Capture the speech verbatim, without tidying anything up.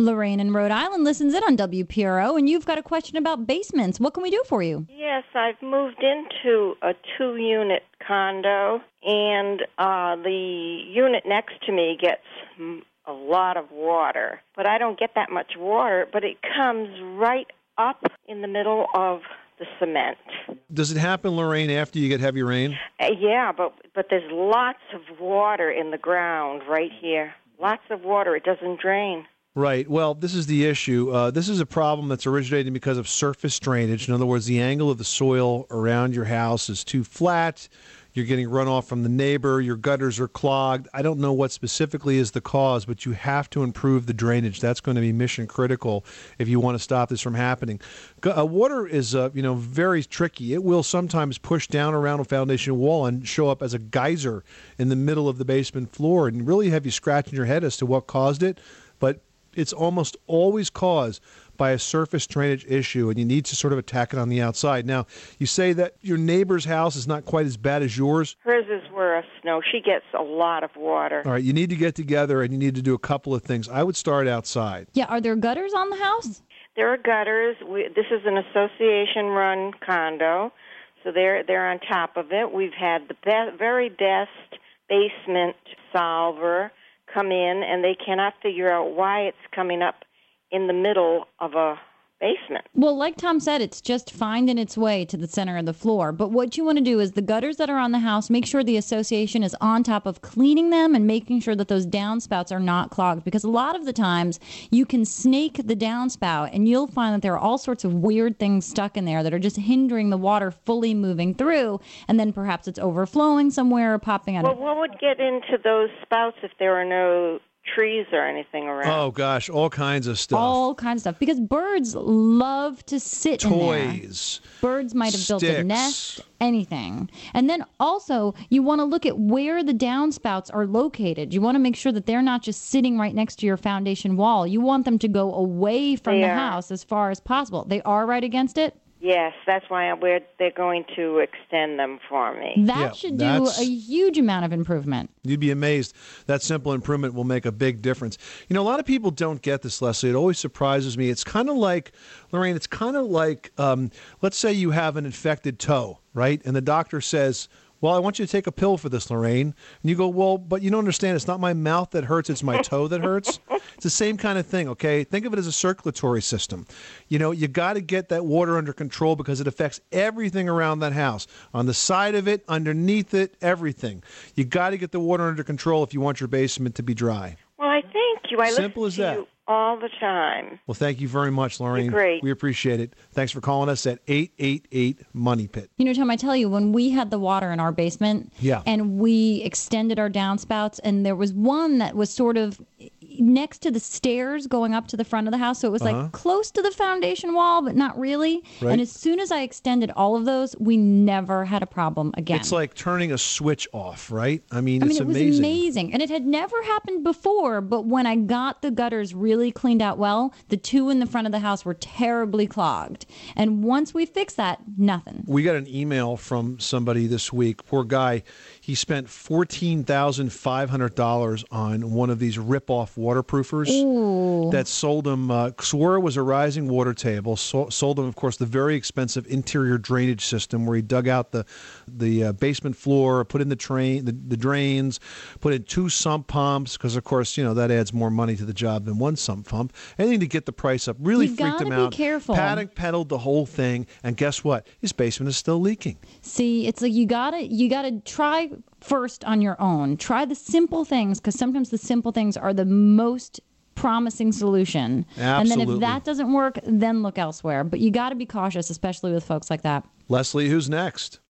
Lorraine in Rhode Island listens in on W P R O, and you've got a question about basements. What can we do for you? Yes, I've moved into a two-unit condo, and uh, the unit next to me gets a lot of water. But I don't get that much water, but it comes right up in the middle of the cement. Does it happen, Lorraine, after you get heavy rain? Uh, yeah, but but there's lots of water in the ground right here. Lots of water. It doesn't drain. Right. Well, this is the issue. Uh, this is a problem that's originating because of surface drainage. In other words, the angle of the soil around your house is too flat. You're getting runoff from the neighbor. Your gutters are clogged. I don't know what specifically is the cause, but you have to improve the drainage. That's going to be mission critical if you want to stop this from happening. Uh, water is, uh, you know, very tricky. It will sometimes push down around a foundation wall and show up as a geyser in the middle of the basement floor and really have you scratching your head as to what caused it. But it's almost always caused by a surface drainage issue, and you need to sort of attack it on the outside. Now, you say that your neighbor's house is not quite as bad as yours. Hers is worse. No, she gets a lot of water. All right, you need to get together, and you need to do a couple of things. I would start outside. Yeah, are there gutters on the house? There are gutters. We, this is an association-run condo, so they're they're on top of it. We've had the be- very best basement solver come in, and they cannot figure out why it's coming up in the middle of a basement. Well, like Tom said, it's just finding its way to the center of the floor. But what you want to do is the gutters that are on the house, make sure the association is on top of cleaning them and making sure that those downspouts are not clogged. Because a lot of the times you can snake the downspout and you'll find that there are all sorts of weird things stuck in there that are just hindering the water fully moving through. And then perhaps it's overflowing somewhere or popping out. Well, of- what would get into those spouts if there were no trees or anything around? Oh, gosh, all kinds of stuff. All kinds of stuff. Because birds love to sit in there. Toys. Birds might have built a sticks. nest, anything. And then also, you want to look at where the downspouts are located. You want to make sure that they're not just sitting right next to your foundation wall. You want them to go away from They the are. house as far as possible. They are right against it? Yes, that's why we're, they're going to extend them for me. That Yeah, should do that's- a huge amount of improvement. You'd be amazed. That simple improvement will make a big difference. You know, a lot of people don't get this, Leslie. It always surprises me. It's kind of like, Lorraine, it's kind of like, um, let's say you have an infected toe, right? And the doctor says, well, I want you to take a pill for this, Lorraine. And you go, well, but you don't understand. It's not my mouth that hurts. It's my toe that hurts. It's the same kind of thing, okay? Think of it as a circulatory system. You know, you got to get that water under control because it affects everything around that house. On the side of it, underneath it, everything. You got to get the water under control if you want your basement to be dry. Well, I thank you. I Simple listen as to that. you all the time. Well, thank you very much, Lorraine. You're great. We appreciate it. Thanks for calling us at eight eight eight money pit. You know, Tom, I tell you, when we had the water in our basement Yeah. and we extended our downspouts, and there was one that was sort of next to the stairs going up to the front of the house. So it was Uh-huh. like close to the foundation wall, but not really. Right. And as soon as I extended all of those, we never had a problem again. It's like turning a switch off, right? I mean, I mean, it's it was amazing. amazing. And it had never happened before, but when I got the gutters really cleaned out well, the two in the front of the house were terribly clogged. And once we fixed that, nothing. We got an email from somebody this week. Poor guy. He spent fourteen thousand five hundred dollars on one of these rip-off waterproofers Ooh. that sold him, uh, swore it was a rising water table, so, sold him, of course, the very expensive interior drainage system where he dug out the the uh, basement floor, put in the, train, the, the drains, put in two sump pumps, because, of course, you know, that adds more money to the job than one sump pump. Anything to get the price up. Really You freaked gotta him be out. careful. Panic pedaled the whole thing, and guess what? His basement is still leaking. See, it's like you gotta you gotta try first on your own. Try the simple things, because sometimes the simple things are the most promising solution. And then Absolutely. if that doesn't work, then look elsewhere. But you got to be cautious, especially with folks like that. Leslie, who's next?